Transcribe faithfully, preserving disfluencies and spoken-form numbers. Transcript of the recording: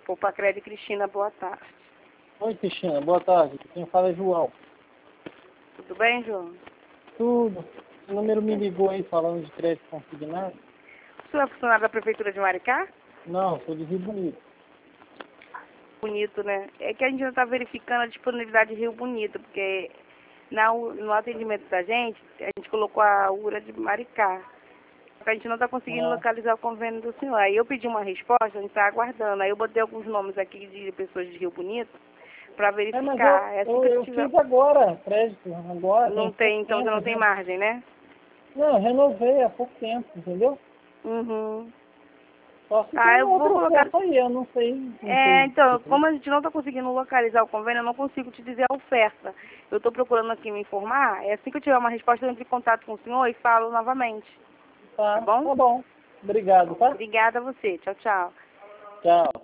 Poupa Crédito Cristina, boa tarde. Oi, Cristina, boa tarde. Quem fala é João. Tudo bem, João? Tudo. O número me ligou aí falando de crédito consignado? O senhor é funcionário da Prefeitura de Maricá? Não, sou de Rio Bonito. Bonito, né? É que a gente não está verificando a disponibilidade de Rio Bonito, porque na, no atendimento da gente, a gente colocou a U R A de Maricá. A gente não está conseguindo Ah, localizar o convênio do senhor. Aí eu pedi uma resposta, a gente está aguardando. Aí eu botei alguns nomes aqui de pessoas de Rio Bonito para é, mas eu, verificar. É assim eu, que eu eu tiver... fiz agora crédito, agora, tem Não pouco tem, então você tempo. não tem Né? margem, né? Não, eu renovei há pouco tempo, entendeu? Uhum. Só se Ah, tem eu vou outra colocar... oferta aí, eu não sei, não É, sei. então, como a gente não está conseguindo localizar o convênio, eu não consigo te dizer a oferta. Eu estou procurando aqui me informar. É assim que eu tiver uma resposta, eu entro em contato com o senhor e falo novamente. Tá Tá, bom? tá bom. Obrigado, Bom, tá? obrigada a você. Tchau, tchau. Tchau.